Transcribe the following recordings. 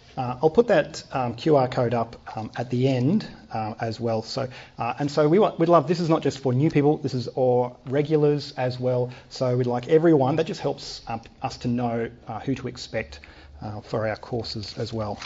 I'll put that QR code up at the end as well. So we'd love, this is not just for new people, this is all regulars as well. So we'd like everyone, that just helps us to know who to expect for our courses as well.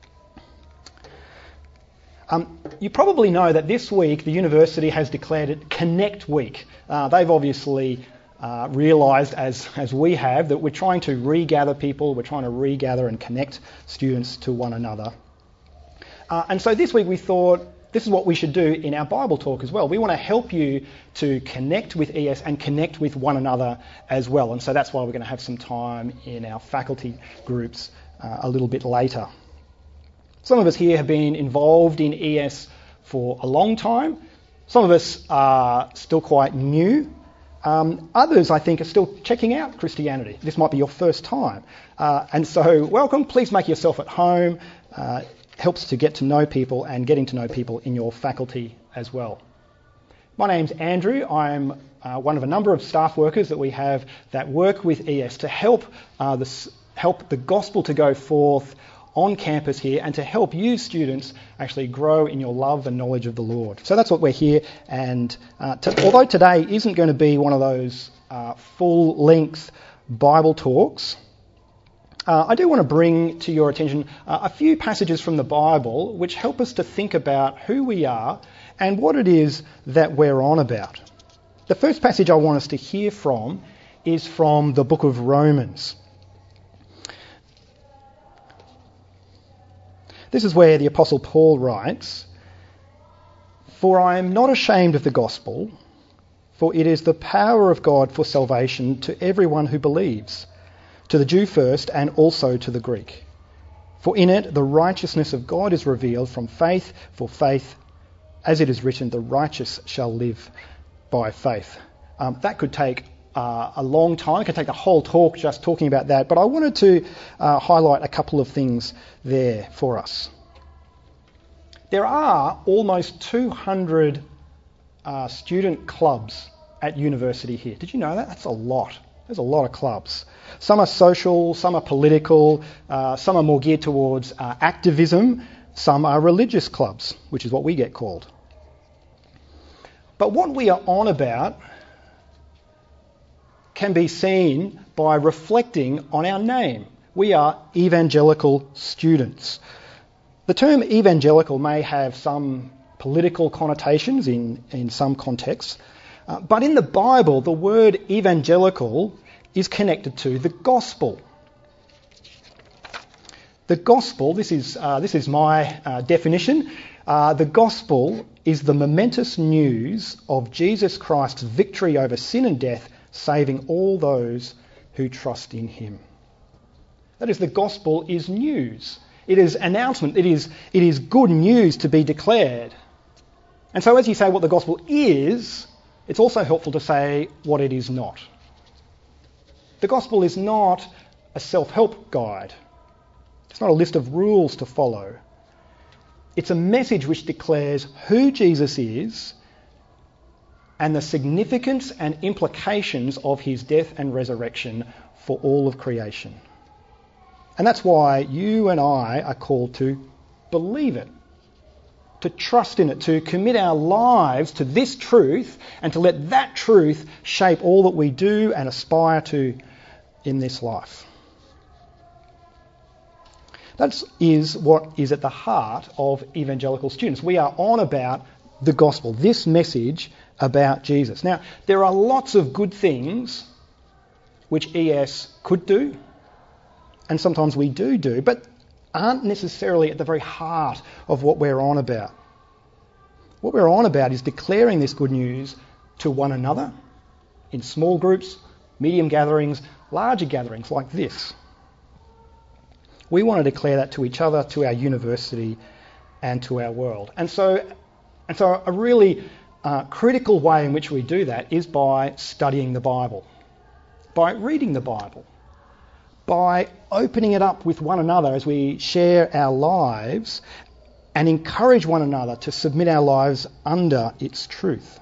You probably know that this week the university has declared it Connect Week. They've obviously realised, as we have, that we're trying to regather people, we're trying to regather and connect students to one another. And so this week we thought this is what we should do in our Bible talk as well. We want to help you to connect with ES and connect with one another as well. And so that's why we're going to have some time in our faculty groups a little bit later. Some of us here have been involved in ES for a long time. Some of us are still quite new. Others, I think, are still checking out Christianity. This might be your first time. And so welcome. Please make yourself at home. Helps to get to know people and getting to know people in your faculty as well. My name's Andrew. I'm one of a number of staff workers that we have that work with ES to help the gospel to go forth on campus here and to help you students actually grow in your love and knowledge of the Lord. So that's what we're here. And although today isn't going to be one of those full-length Bible talks, I do want to bring to your attention a few passages from the Bible which help us to think about who we are and what it is that we're on about. The first passage I want us to hear from is from the book of Romans. This is where the Apostle Paul writes, "For I am not ashamed of the gospel, for it is the power of God for salvation to everyone who believes, to the Jew first and also to the Greek. For in it the righteousness of God is revealed from faith for faith, as it is written, the righteous shall live by faith." That could take a long time. It could take a whole talk just talking about that, but I wanted to highlight a couple of things there for us. There are almost 200 student clubs at university here. Did you know that? That's a lot. There's a lot of clubs. Some are social, some are political, some are more geared towards activism, some are religious clubs, which is what we get called. But what we are on about can be seen by reflecting on our name. We are evangelical students. The term evangelical may have some political connotations in some contexts, but in the Bible, the word evangelical is connected to the gospel. The gospel, this is my definition, the gospel is the momentous news of Jesus Christ's victory over sin and death, saving all those who trust in him. That is, the gospel is news. It is announcement. It is good news to be declared. And so as you say what the gospel is, it's also helpful to say what it is not. The gospel is not a self-help guide. It's not a list of rules to follow. It's a message which declares who Jesus is and the significance and implications of his death and resurrection for all of creation. And that's why you and I are called to believe it, to trust in it, to commit our lives to this truth and to let that truth shape all that we do and aspire to in this life. That is what is at the heart of evangelical students. We are on about the gospel, this message about Jesus. Now, there are lots of good things which ES could do, and sometimes we do, but aren't necessarily at the very heart of what we're on about. What we're on about is declaring this good news to one another in small groups, medium gatherings, larger gatherings like this. We want to declare that to each other, to our university, and to our world. And so a really critical way in which we do that is by studying the Bible, by reading the Bible, by opening it up with one another as we share our lives and encourage one another to submit our lives under its truth.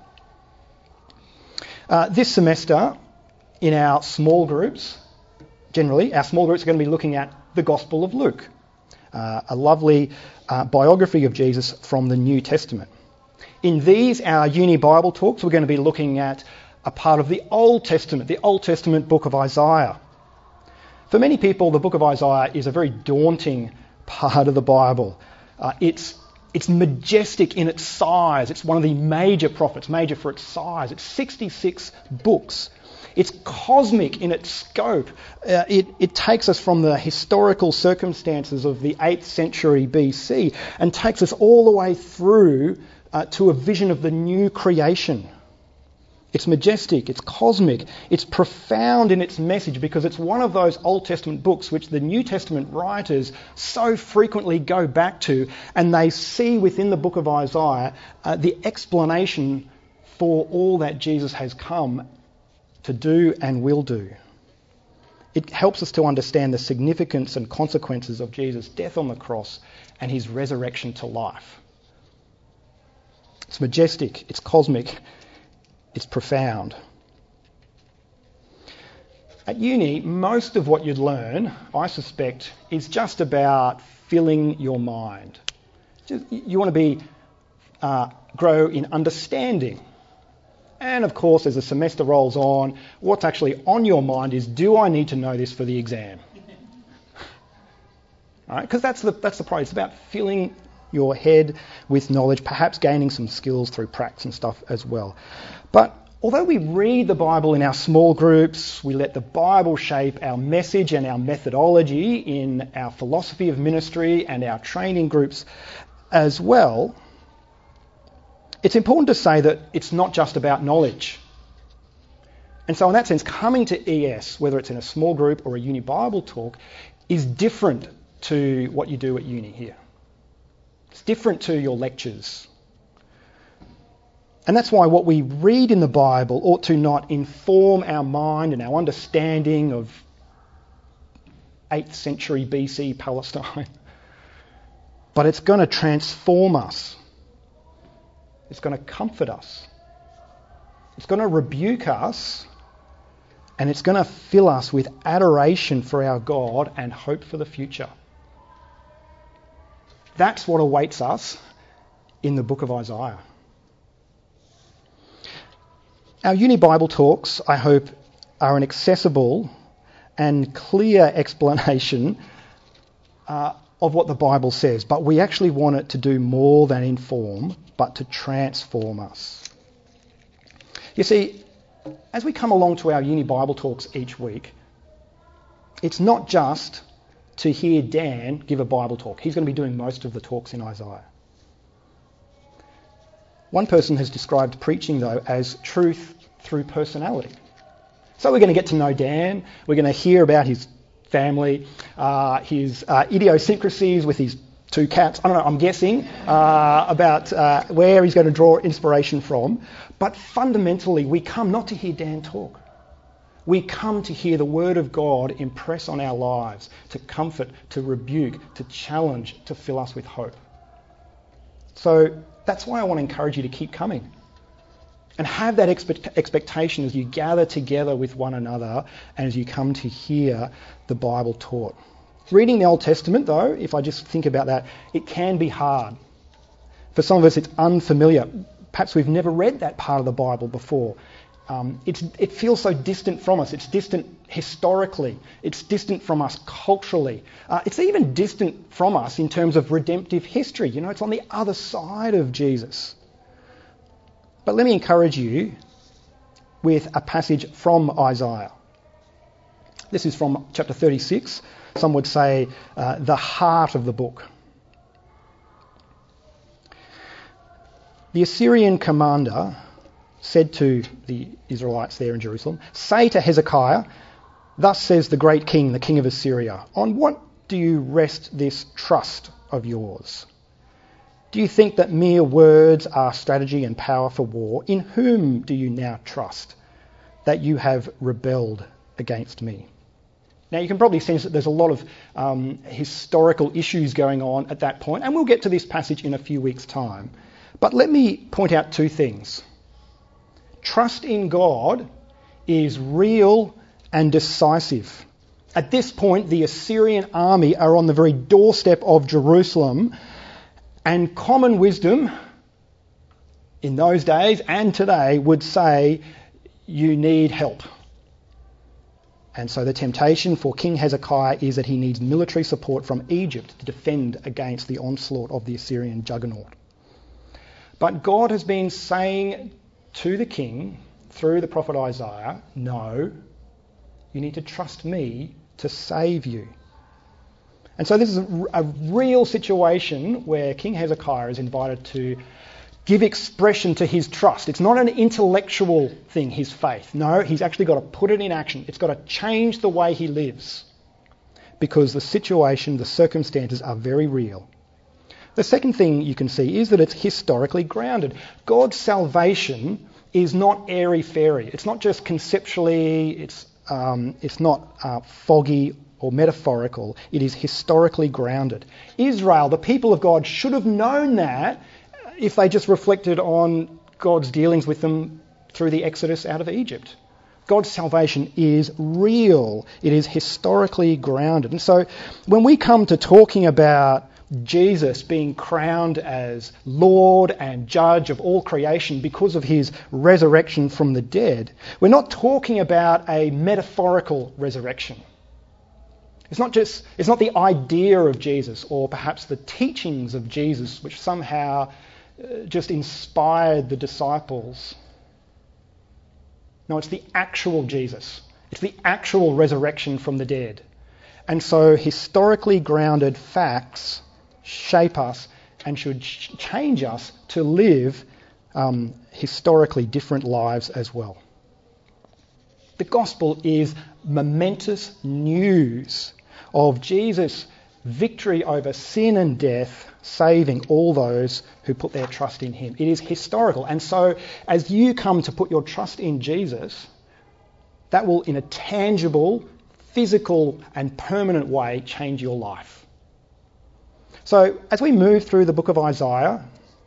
This semester, in our small groups, generally, our small groups are going to be looking at the Gospel of Luke. a lovely biography of Jesus from the New Testament. In these, our uni Bible talks, we're going to be looking at a part of the Old Testament book of Isaiah. For many people, the book of Isaiah is a very daunting part of the Bible. It's majestic in its size. It's one of the major prophets, major for its size. It's 66 books. It's cosmic in its scope. It takes us from the historical circumstances of the 8th century BC and takes us all the way through to a vision of the new creation. It's majestic, it's cosmic, it's profound in its message because it's one of those Old Testament books which the New Testament writers so frequently go back to, and they see within the book of Isaiah the explanation for all that Jesus has come to do and will do. It helps us to understand the significance and consequences of Jesus' death on the cross and his resurrection to life. It's majestic, it's cosmic, it's profound. At uni, most of what you'd learn, I suspect, is just about filling your mind. You want to grow in understanding. And of course, as the semester rolls on, what's actually on your mind is, do I need to know this for the exam? All right? Because that's the priority. It's about filling your head with knowledge, perhaps gaining some skills through practice and stuff as well. But although we read the Bible in our small groups, we let the Bible shape our message and our methodology in our philosophy of ministry and our training groups as well, it's important to say that it's not just about knowledge. And so in that sense, coming to ES, whether it's in a small group or a uni Bible talk, is different to what you do at uni here. It's different to your lectures. And that's why what we read in the Bible ought to not inform our mind and our understanding of 8th century BC Palestine, but it's going to transform us. It's going to comfort us. It's going to rebuke us, and it's going to fill us with adoration for our God and hope for the future. That's what awaits us in the book of Isaiah. Our uni Bible talks, I hope, are an accessible and clear explanation of what the Bible says, but we actually want it to do more than inform, but to transform us. You see, as we come along to our uni Bible talks each week, it's not just to hear Dan give a Bible talk. He's going to be doing most of the talks in Isaiah. One person has described preaching, though, as truth through personality. So we're going to get to know Dan. We're going to hear about his family, his idiosyncrasies with his 2 cats. I don't know, I'm guessing about where he's going to draw inspiration from. But fundamentally, we come not to hear Dan talk. We come to hear the Word of God impress on our lives, to comfort, to rebuke, to challenge, to fill us with hope. So that's why I want to encourage you to keep coming and have that expectation as you gather together with one another and as you come to hear the Bible taught. Reading the Old Testament, though, if I just think about that, it can be hard. For some of us, it's unfamiliar. Perhaps we've never read that part of the Bible before. It feels so distant from us. It's distant historically. It's distant from us culturally. It's even distant from us in terms of redemptive history. You know, it's on the other side of Jesus. But let me encourage you with a passage from Isaiah. This is from chapter 36. Some would say the heart of the book. The Assyrian commander said to the Israelites there in Jerusalem, "Say to Hezekiah, thus says the great king, the king of Assyria, on what do you rest this trust of yours? Do you think that mere words are strategy and power for war? In whom do you now trust that you have rebelled against me?" Now you can probably sense that there's a lot of historical issues going on at that point, and we'll get to this passage in a few weeks' time. But let me point out 2 things. Trust in God is real and decisive. At this point, the Assyrian army are on the very doorstep of Jerusalem, and common wisdom in those days and today would say, you need help. And so the temptation for King Hezekiah is that he needs military support from Egypt to defend against the onslaught of the Assyrian juggernaut. But God has been saying to the king through the prophet Isaiah, no, you need to trust me to save you. And so this is a real situation where King Hezekiah is invited to give expression to his trust. It's not an intellectual thing, his faith. No, he's actually got to put it in action. It's got to change the way he lives because the situation, the circumstances are very real. The second thing you can see is that it's historically grounded. God's salvation is not airy-fairy. It's not just conceptually, it's not foggy or metaphorical. It is historically grounded. Israel, the people of God, should have known that if they just reflected on God's dealings with them through the Exodus out of Egypt. God's salvation is real. It is historically grounded. And so when we come to talking about Jesus being crowned as Lord and Judge of all creation because of his resurrection from the dead, we're not talking about a metaphorical resurrection. It's not the idea of Jesus or perhaps the teachings of Jesus which somehow just inspired the disciples. No, it's the actual Jesus. It's the actual resurrection from the dead. And so historically grounded facts shape us and should change us to live historically different lives as well. The gospel is momentous news of Jesus' victory over sin and death, saving all those who put their trust in him. It is historical. And so as you come to put your trust in Jesus, that will in a tangible, physical and permanent way change your life. So as we move through the book of Isaiah,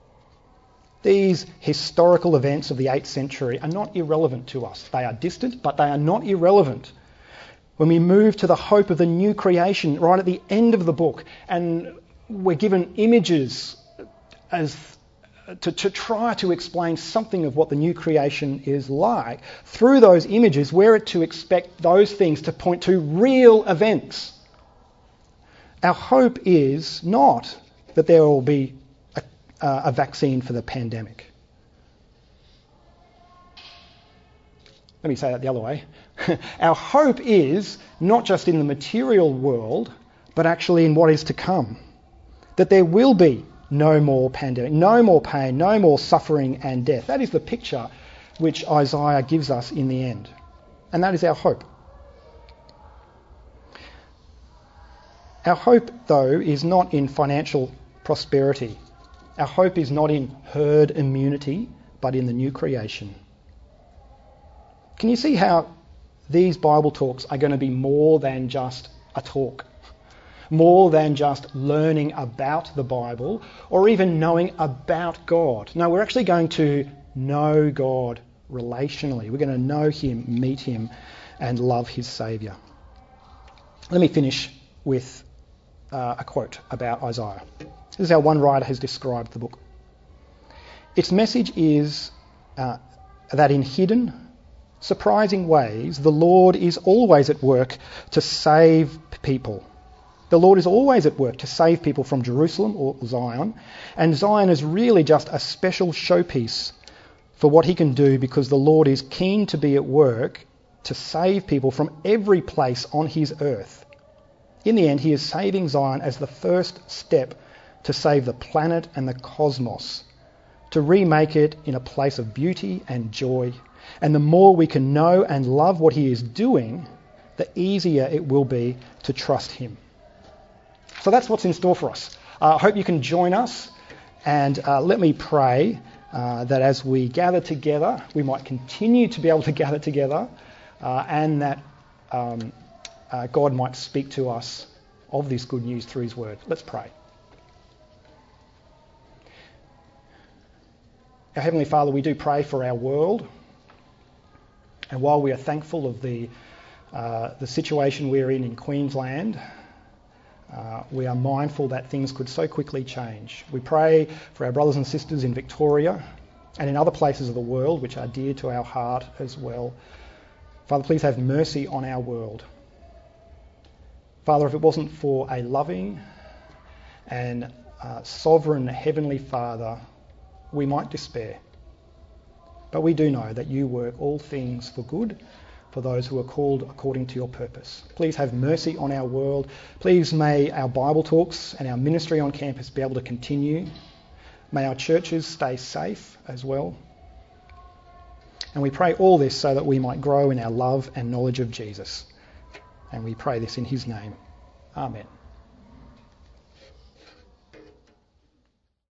these historical events of the 8th century are not irrelevant to us. They are distant, but they are not irrelevant. When we move to the hope of the new creation right at the end of the book, and we're given images as to try to explain something of what the new creation is like, through those images we're to expect those things to point to real events. Our hope is not that there will be a vaccine for the pandemic. Let me say that the other way. Our hope is not just in the material world, but actually in what is to come. That there will be no more pandemic, no more pain, no more suffering and death. That is the picture which Isaiah gives us in the end. And that is our hope. Our hope, though, is not in financial prosperity. Our hope is not in herd immunity, but in the new creation. Can you see how these Bible talks are going to be more than just a talk? More than just learning about the Bible or even knowing about God. No, we're actually going to know God relationally. We're going to know him, meet him, and love his Saviour. Let me finish with a quote about Isaiah. This is how one writer has described the book. Its message is that in hidden, surprising ways, the Lord is always at work to save people. The Lord is always at work to save people from Jerusalem or Zion, and Zion is really just a special showpiece for what he can do because the Lord is keen to be at work to save people from every place on his earth. In the end, he is saving Zion as the first step to save the planet and the cosmos, to remake it in a place of beauty and joy. And the more we can know and love what he is doing, the easier it will be to trust him. So that's what's in store for us. I hope you can join us, and let me pray that as we gather together, we might continue to be able to gather together, and that God might speak to us of this good news through his word. Let's pray. Our Heavenly Father, we do pray for our world, and while we are thankful of the the situation we're in Queensland, we are mindful that things could so quickly change. We pray for our brothers and sisters in Victoria and in other places of the world which are dear to our heart as well. Father, please have mercy on our world. Father, if it wasn't for a loving and sovereign Heavenly Father, we might despair. But we do know that you work all things for good for those who are called according to your purpose. Please have mercy on our world. Please may our Bible talks and our ministry on campus be able to continue. May our churches stay safe as well. And we pray all this so that we might grow in our love and knowledge of Jesus. And we pray this in his name. Amen.